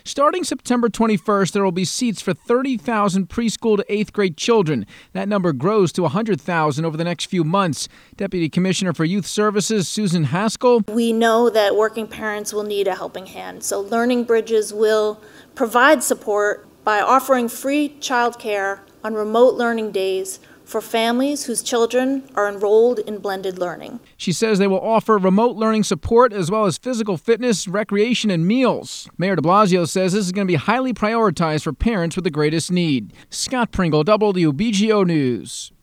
Starting September 21st, there will be seats for 30,000 preschool to 8th grade children. That number grows to 100,000 over the next few months. Deputy Commissioner for Youth Services, Susan Haskell. We know that working parents will need a helping hand, so Learning Bridges will provide support by offering free childcare on remote learning days for families whose children are enrolled in blended learning. She says they will offer remote learning support as well as physical fitness, recreation, and meals. Mayor de Blasio says this is going to be highly prioritized for parents with the greatest need. Scott Pringle, WBGO News.